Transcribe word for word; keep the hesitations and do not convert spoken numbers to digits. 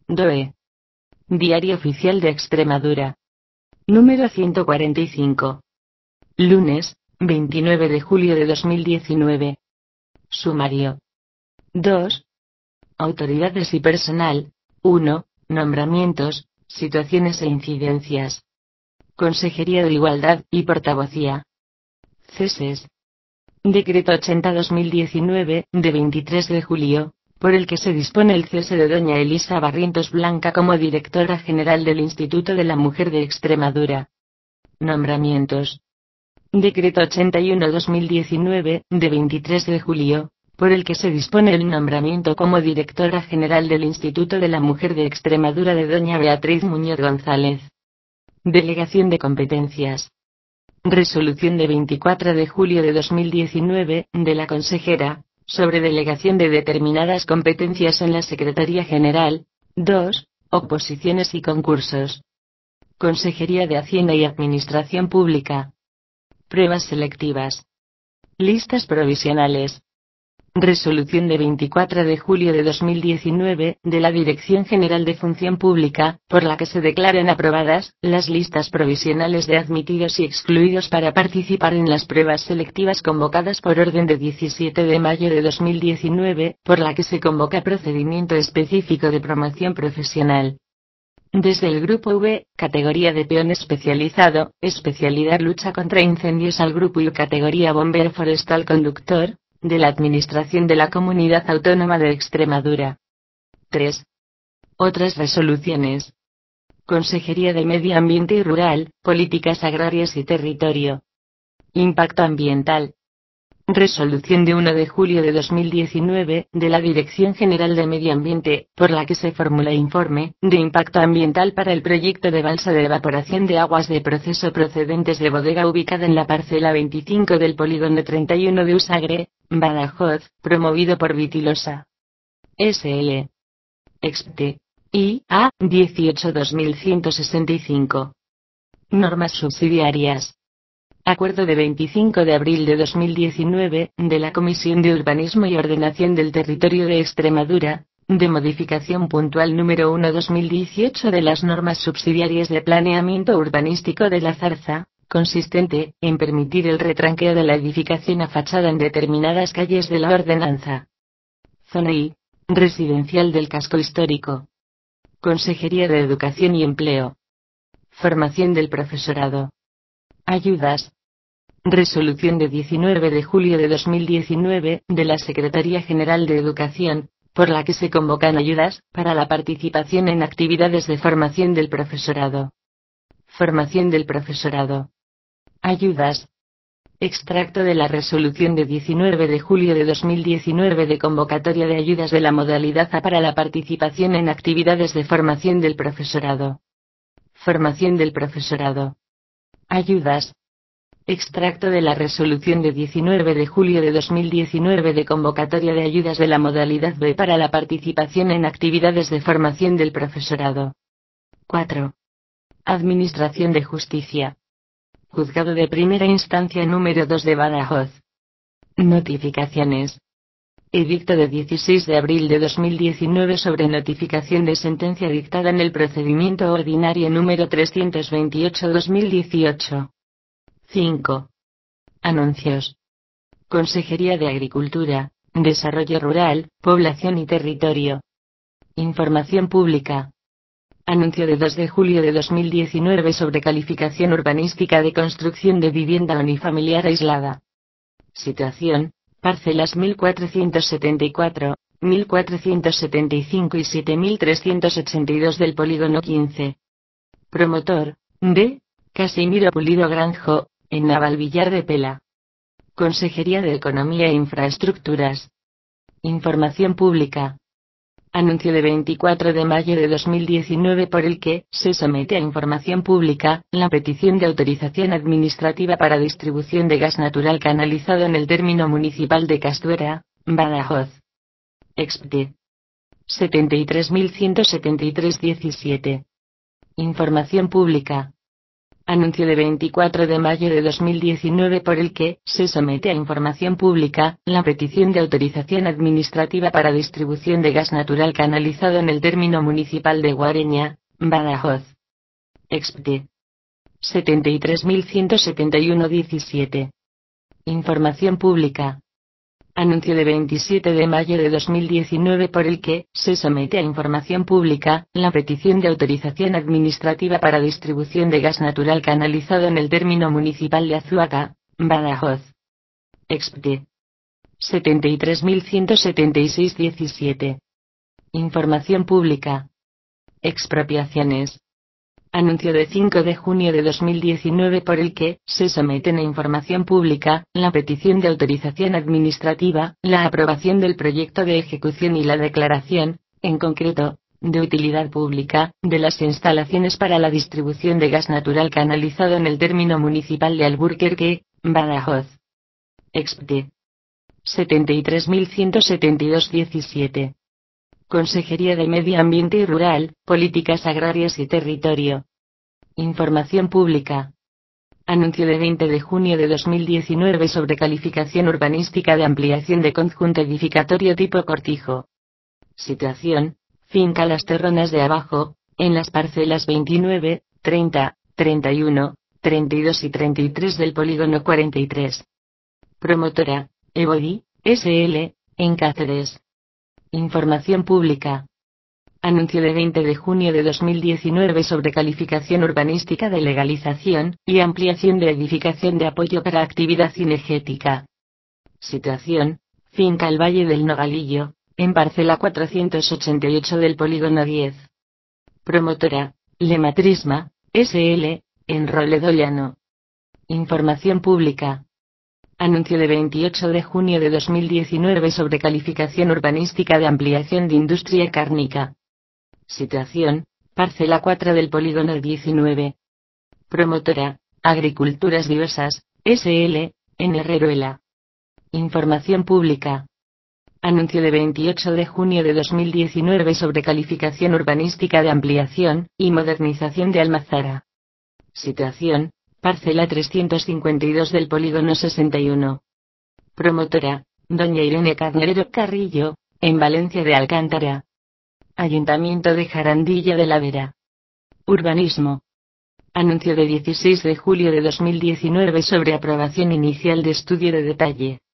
D O E. Diario Oficial de Extremadura. Número ciento cuarenta y cinco. Lunes, veintinueve de julio de dos mil diecinueve. Sumario. dos. Autoridades y personal. uno. Nombramientos, situaciones e incidencias. Consejería de Igualdad y Portavocía. Ceses. Decreto ochenta barra dos mil diecinueve, de veintitrés de julio, por el que se dispone el cese de doña Elisa Barrientos Blanca como directora general del Instituto de la Mujer de Extremadura. Nombramientos. Decreto ochenta y uno barra dos mil diecinueve, de veintitrés de julio, por el que se dispone el nombramiento como directora general del Instituto de la Mujer de Extremadura de doña Beatriz Muñoz González. Delegación de competencias. Resolución de veinticuatro de julio de dos mil diecinueve, de la consejera, sobre delegación de determinadas competencias en la Secretaría General. dos. Oposiciones y concursos. Consejería de Hacienda y Administración Pública. Pruebas selectivas. Listas provisionales. Resolución de veinticuatro de julio de dos mil diecinueve, de la Dirección General de Función Pública, por la que se declaran aprobadas las listas provisionales de admitidos y excluidos para participar en las pruebas selectivas convocadas por orden de diecisiete de mayo de dos mil diecinueve, por la que se convoca procedimiento específico de promoción profesional. Desde el Grupo V, categoría de peón especializado, especialidad lucha contra incendios, al Grupo I, categoría bombero forestal conductor, de la Administración de la Comunidad Autónoma de Extremadura. tres. Otras resoluciones. Consejería de Medio Ambiente y Rural, Políticas Agrarias y Territorio. Impacto Ambiental. Resolución de uno de julio de dos mil diecinueve, de la Dirección General de Medio Ambiente, por la que se formula informe de impacto ambiental para el proyecto de balsa de evaporación de aguas de proceso procedentes de bodega ubicada en la parcela veinticinco del polígono treinta y uno de Usagre, Badajoz, promovido por Vitilosa S L. Expte. I A dieciocho barra dos mil ciento sesenta y cinco. Normas subsidiarias. Acuerdo de veinticinco de abril de dos mil diecinueve, de la Comisión de Urbanismo y Ordenación del Territorio de Extremadura, de modificación puntual número uno barra dos mil dieciocho de las normas subsidiarias de planeamiento urbanístico de la Zarza, consistente en permitir el retranqueo de la edificación a fachada en determinadas calles de la ordenanza. Zona I, residencial del casco histórico. Consejería de Educación y Empleo. Formación del profesorado. Ayudas. Resolución de diecinueve de julio de dos mil diecinueve, de la Secretaría General de Educación, por la que se convocan ayudas para la participación en actividades de formación del profesorado. Formación del profesorado. Ayudas. Extracto de la resolución de diecinueve de julio de dos mil diecinueve de convocatoria de ayudas de la modalidad A para la participación en actividades de formación del profesorado. Formación del profesorado. Ayudas. Extracto de la resolución de diecinueve de julio de dos mil diecinueve de convocatoria de ayudas de la modalidad B para la participación en actividades de formación del profesorado. cuatro. Administración de Justicia. Juzgado de Primera Instancia número dos de Badajoz. Notificaciones. Edicto de dieciséis de abril de dos mil diecinueve sobre notificación de sentencia dictada en el procedimiento ordinario número trescientos veintiocho barra dos mil dieciocho. cinco. Anuncios. Consejería de Agricultura, Desarrollo Rural, Población y Territorio. Información Pública. Anuncio de dos de julio de dos mil diecinueve sobre calificación urbanística de construcción de vivienda unifamiliar aislada. Situación: parcelas mil cuatrocientos setenta y cuatro, mil cuatrocientos setenta y cinco y siete mil trescientos ochenta y dos del polígono quince. Promotor: D. Casimiro Pulido Granjo, en Navalvillar de Pela. Consejería de Economía e Infraestructuras. Información Pública. Anuncio de veinticuatro de mayo de dos mil diecinueve por el que se somete a información pública la petición de autorización administrativa para distribución de gas natural canalizado en el término municipal de Castuera, Badajoz. Expte. setenta y tres mil ciento setenta y tres diecisiete. Información Pública. Anuncio de veinticuatro de mayo de dos mil diecinueve por el que se somete a información pública la petición de autorización administrativa para distribución de gas natural canalizado en el término municipal de Guareña, Badajoz. Expte. setenta y tres mil ciento setenta y uno diecisiete. Información pública. Anuncio de veintisiete de mayo de dos mil diecinueve por el que se somete a información pública la petición de autorización administrativa para distribución de gas natural canalizado en el término municipal de Azuaga, Badajoz. Expte. setenta y tres mil ciento setenta y seis diecisiete. Información pública. Expropiaciones. Anuncio de cinco de junio de dos mil diecinueve por el que se someten a información pública la petición de autorización administrativa, la aprobación del proyecto de ejecución y la declaración, en concreto, de utilidad pública, de las instalaciones para la distribución de gas natural canalizado en el término municipal de Alburquerque, Badajoz. Expte. setenta y tres mil ciento setenta y dos diecisiete. Consejería de Medio Ambiente y Rural, Políticas Agrarias y Territorio. Información pública. Anuncio de veinte de junio de dos mil diecinueve sobre calificación urbanística de ampliación de conjunto edificatorio tipo Cortijo. Situación: finca Las Terronas de Abajo, en las parcelas veintinueve, treinta, treinta y uno, treinta y dos y treinta y tres del polígono cuarenta y tres. Promotora: Ebodi, S L, en Cáceres. Información pública. Anuncio de veinte de junio de dos mil diecinueve sobre calificación urbanística de legalización y ampliación de edificación de apoyo para actividad cinegética. Situación: finca El Valle del Nogalillo, en parcela cuatrocientos ochenta y ocho del polígono diez. Promotora: Lematrisma, S L, en Robledo Llano. Información pública. Anuncio de veintiocho de junio de dos mil diecinueve sobre calificación urbanística de ampliación de industria cárnica. Situación: parcela cuatro del polígono diecinueve. Promotora: Agriculturas Diversas, S L, en Herreruela. Información pública. Anuncio de veintiocho de junio de dos mil diecinueve sobre calificación urbanística de ampliación y modernización de Almazara. Situación: parcela trescientos cincuenta y dos del polígono sesenta y uno. Promotora: Doña Irene Carnerero Carrillo, en Valencia de Alcántara. Ayuntamiento de Jarandilla de la Vera. Urbanismo. Anuncio de dieciséis de julio de dos mil diecinueve sobre aprobación inicial de estudio de detalle.